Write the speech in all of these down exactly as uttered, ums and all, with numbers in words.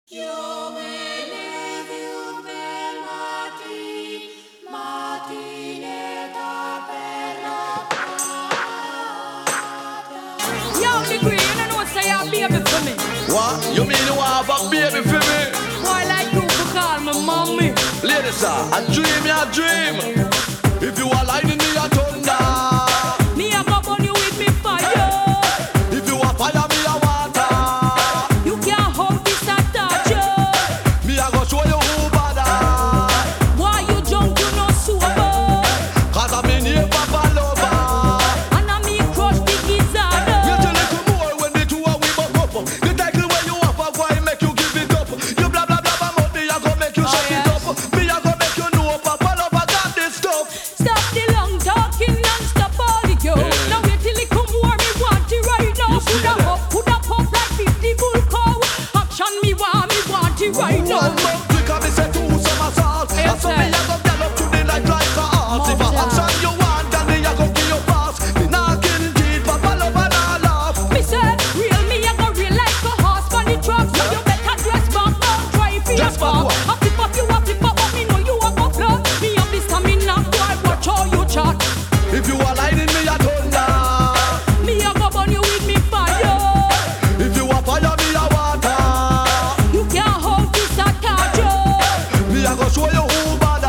Yo me levi un mati, matinetta per la Yo, Degree, you don't know say a baby for me. What? You mean you have a baby for me? Why like you to call me mommy? Ladies, sir, a dream, a dream. If you are lightning, me a thunder. Me a go burn you with me fire. If you are fire, me a water. You can't hold this and touch you. Me a go show you who bada. Why you drunk, you no sober? Cause I'm in here, Papa lover. And I me crush the gizzard. You tell little boy when the two are we buck up. The title where you have a why make you give it up. You blah blah blah about me, I go make you shut it up. Me I go make you know Papa lover got this stuff. Stop the long talking and stop all the yo. Now wait till it come war me want it right now. Put a up, put a pump like fifty bull cow. Action me want me want it right now. One more quick and me say two somersaults. And so me a go gallop to the night like a horse. If a action you want, then me a go give you pass. Me nah kill teeth, Papa lover nah laugh. Me say real me a go real like a horse on the truck. So you better dress back, don't try for your Dress back back. what? I flip up you, I flip up, but me know you a go flop. Me have the stamina, boy, watch how you chat. If you are lightning, me a thunder. Me a go burn you with me fire. If you are fire, me a water. You can't hold this a catch you. Me a go show you who bada.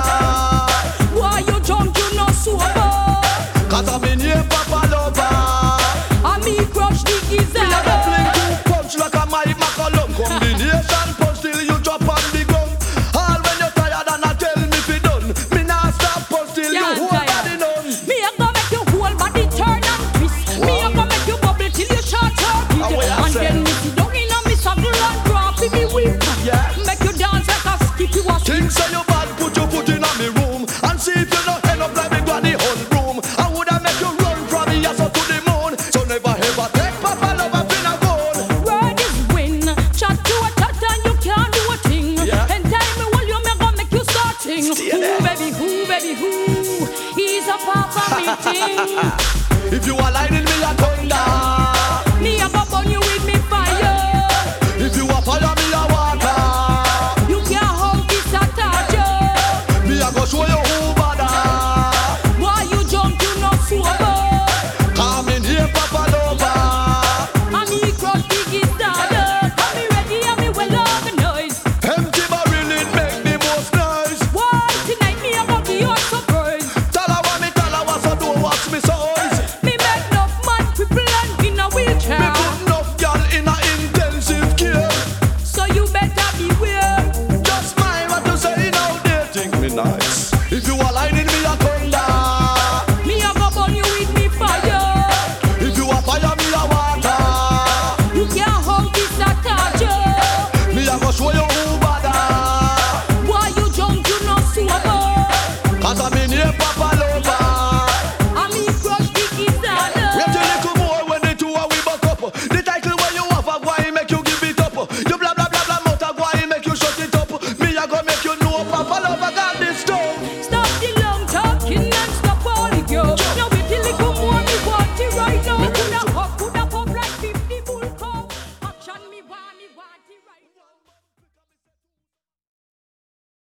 Why you drunk, you no sober? Cause I'm in here, Papa lover. And me crush the Me a go gizzard. fling two punch like a Mike McCollum. Combination punch till you drop on the ground. All when you're tired and I tell me fi done. Me nah stop punch till you Can't whole tire. body done. Me a go make your whole body turn and twist. Me a go make you bubble till you short circuit. And what you And say? then me sit down in a me saddle and drop in me whip. Yeah. Make you dance like a skip you a skip. Think say you bad, put your foot in a me room and see if you not end up like me granny on broom. I woulda make you run from the ass up to the moon. So never ever take Papa lover fin a gold. Word is win. Chat to a chat and you can't do a thing. Yeah. And time me while you me go make you start sing. Stay Who there. baby, who baby, who? He's a papa me thing.